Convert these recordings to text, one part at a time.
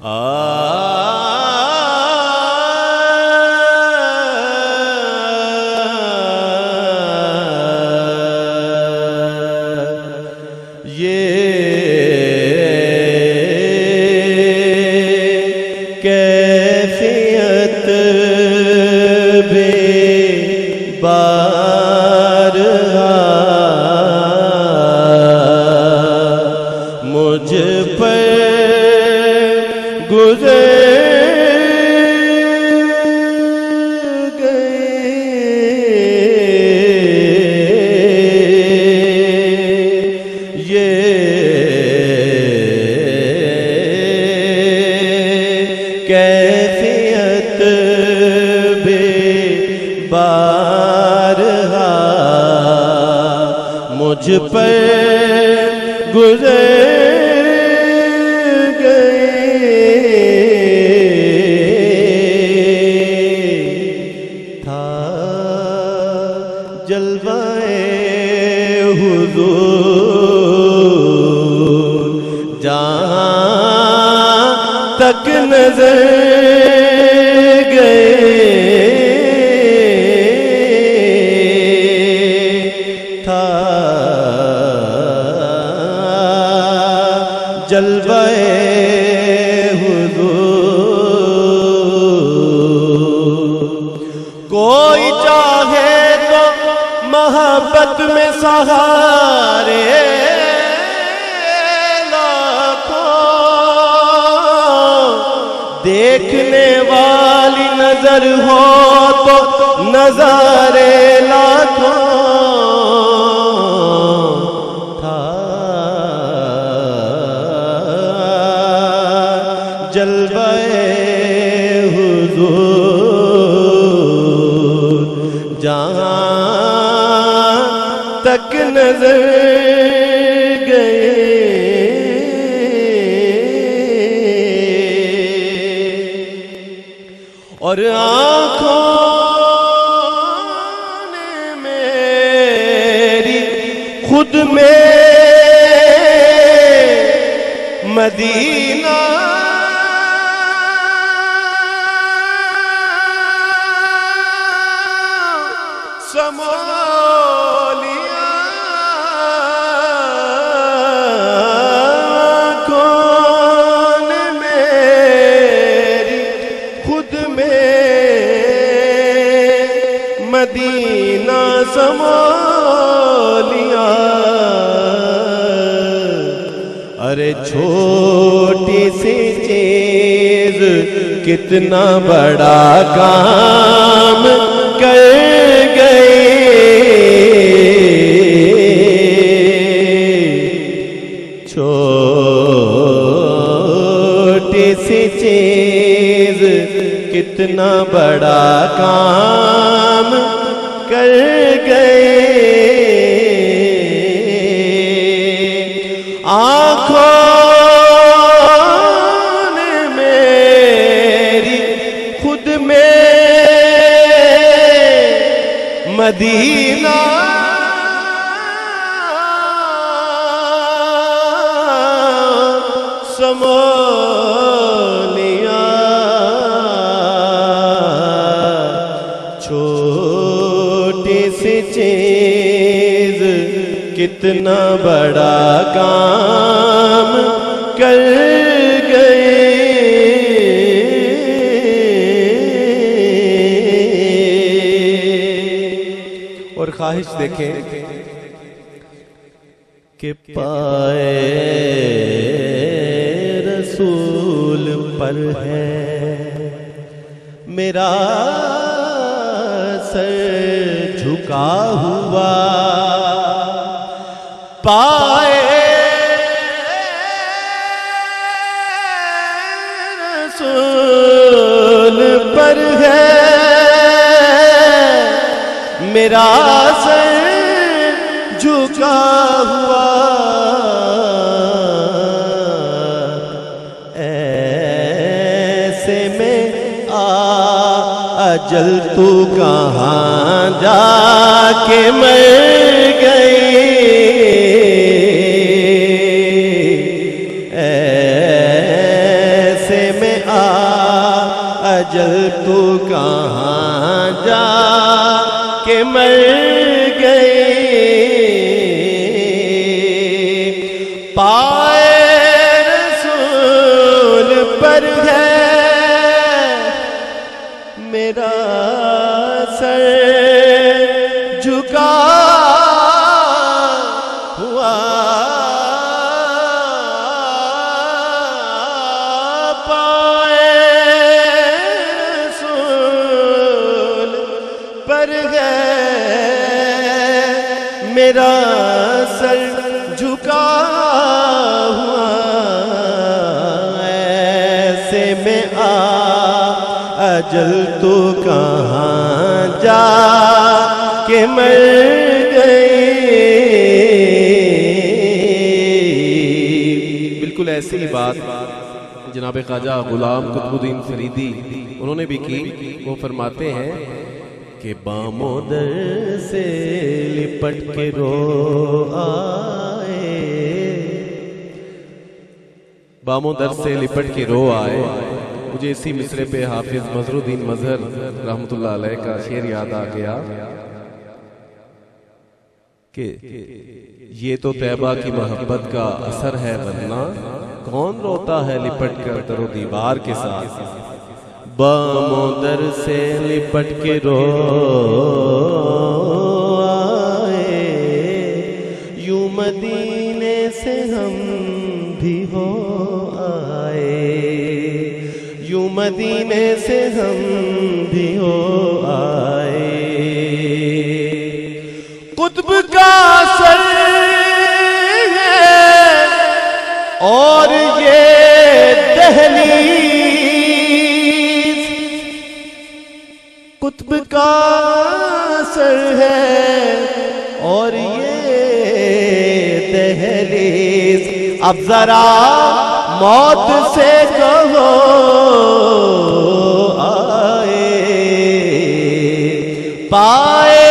کیفیت بے بار مجھ پر گزر کیفیت بے بارہا مجھ پر گزر گئے تھا جلوہ حضور جہاں تک نظر گئے تھا جلوہ حضور کوئی چاہے تو محبت میں سہارے دیکھنے والی نظر ہو تو نظارے لاکھوں تھا جلوہ حضور جہاں تک نظر گئے اور آنکھوں نے میری خود میں مدینہ سمو لیا آنکھوں نے میری خود میں مدینہ سمو لیا ارے چھوٹی سی چیز کتنا بڑا کام کر گئی چھوٹی سی چیز کتنا بڑا کام کر گئے آنکھوں نے میری خود میں مدینہ سمو لیا چھوٹی سی چیز کتنا بڑا کام کر گئے اور خواہش دیکھیں کہ پائے رسول پر ہے میرا سر جھکا ہوا پائے رسول پر ہے میرا سر جھکا ہوا ایسے میں اجل تو کہاں جا کے مر گئی ایسے میں اجل تو کہاں جا کے مر گئی پائے رسول پر ہے میرا سر جھکا ہوا پائے رسول پر ہے میرا سر جھکا ہوا ایسے میں اجل تو کہاں جا کے مر گئی بالکل ایسی ہی بات جناب خواجہ غلام قطب الدین فریدی انہوں نے بھی کی وہ فرماتے ہیں کہ بام و در سے لپٹ کے رو آئے بام و در سے لپٹ کے رو آئے مجھے اسی مصرے پہ حافظ مظہر الدین مظہر رحمت اللہ علیہ کا شعر یاد آ گیا کہ یہ تو طیبہ کی محبت کا اثر ہے ورنہ کون روتا ہے لپٹ کر در و دیوار کے ساتھ بام و در سے لپٹ کے رو آئے یوں مدینے سے ہم بھی ہو آئے یوں مدینے سے ہم بھی ہو آئے قطب کا سر ہے اور یہ دہلیز قطب کا سر ہے اور یہ دہلیز اب ذرا موت سے کہو آئے پائے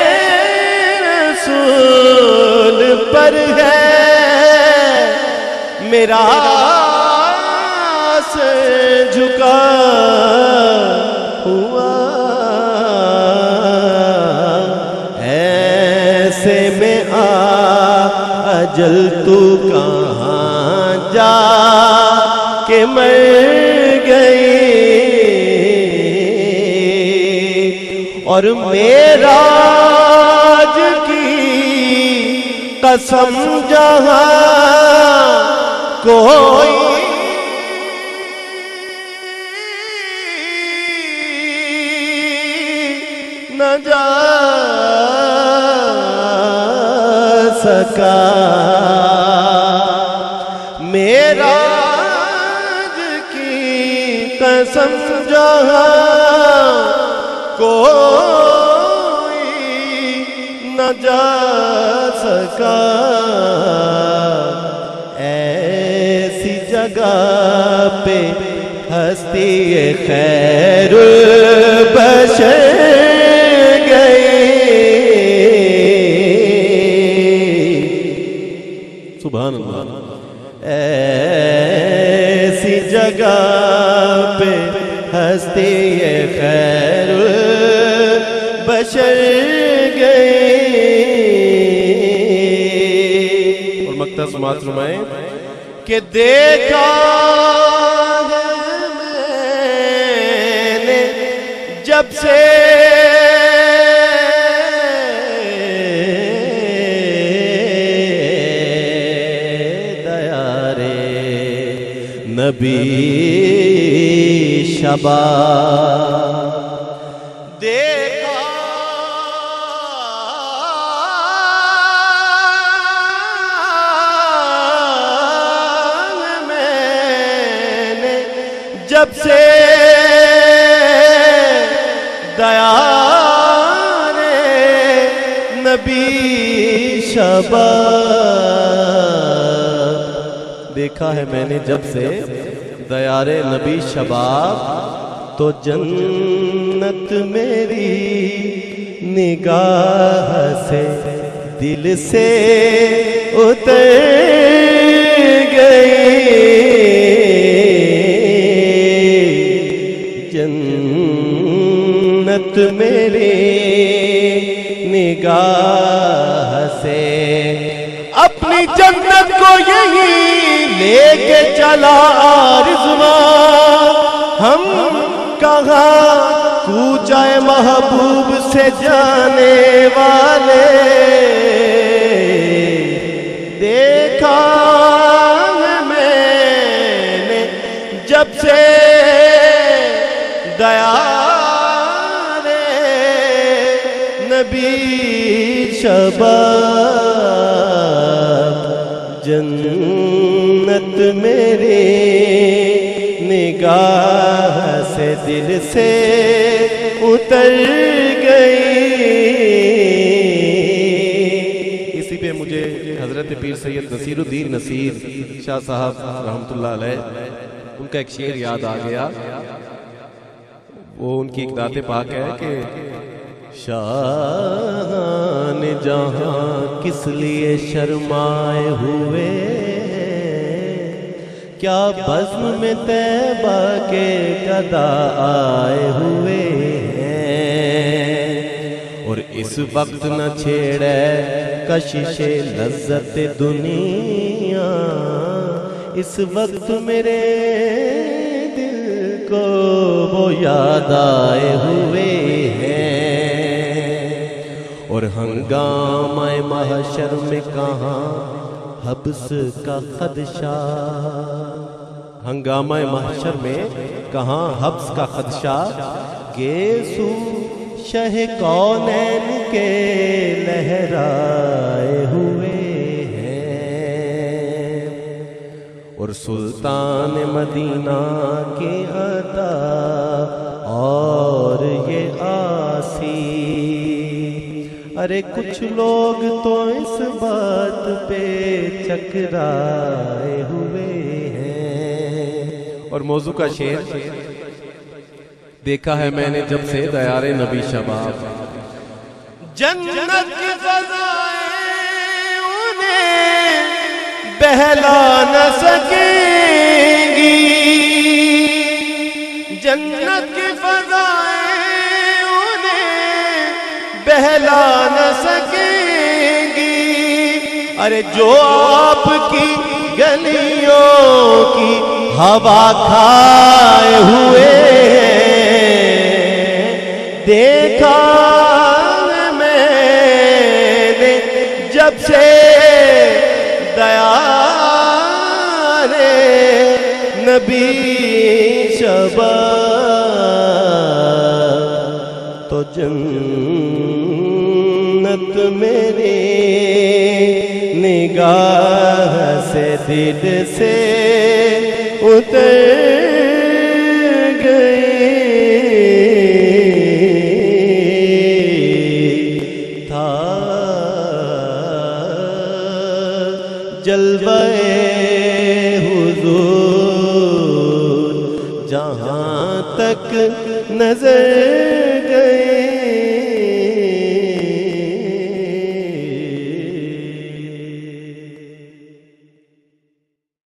رسول پر ہے میرا سر جھکا ہوا ایسے میں اجل تو کہاں جا کے مر گئی اور معراج کی قسم جہاں کوئی نہ جا سکا معراج کی قسم جہاں کوئی نہ جا سکا ایسی جگہ پہ ہستی خیر بشر گئی سبحان اللہ ایسی جگہ پہ ہستی خیر بشر گئی اور مقطع سماعت فرمائیں کہ دیکھا ہے میں نے جب سے نبی شبا دیکھا میں نے جب سے دیار نبی شبا دیکھا ہے میں نے جب سے دیار نبی شباب تو جنت میری نگاہ سے دل سے اتر گئی جنت میرے نگاہ سے، اپنی جنت کو یہی لے کے چلا رضوان، ہم کہاں کوچہ محبوب سے جانے والے، دیکھا ہے میں نے جب سے دیار نبی شباب، جنت میرے نگاہ سے دل سے اتر گئی۔ اسی پہ مجھے حضرت پیر سید نصیر الدین نصیر شاہ صاحب رحمت اللہ علیہ ان کا ایک شعر یاد آ گیا۔ وہ ان کی ایک نعت پاک ہے کہ شان جہاں کس لیے شرمائے ہوئے، کیا بزم میں طیبہ کے گدا آئے ہوئے ہیں، اور اس وقت نہ چھیڑے کشش لذت دنیا، اس وقت میرے دل کو وہ یاد آئے ہوئے ہیں، اور ہنگامہ محشر میں کہاں حبس کا خدشہ، ہنگامہ محشر میں کہاں حبس کا خدشہ، گیسو شہ کونین کے لہرائے ہوئے ہیں، اور سلطان مدینہ کے عطا اور یہ آسی، ارے کچھ لوگ تو اس بات پہ چکرائے ہوئے ہیں۔ اور موضوع کا شعر، دیکھا ہے میں نے جب سے دیار نبی شباب، جنت کی فضائیں انہیں بہلا نہ سکیں گی، جنت کی فضائیں انہیں بہلا نہ سکیں گی، ارے جو آپ کی گلیوں کی ہوا کھائے ہوئے ہیں، دیکھا میں نے جب سے دیار نبی شباب، تو جنت میرے نگاہ سے دل سے اتر گئی، تھا جلوہ حضور جہاں تک نظر گئی۔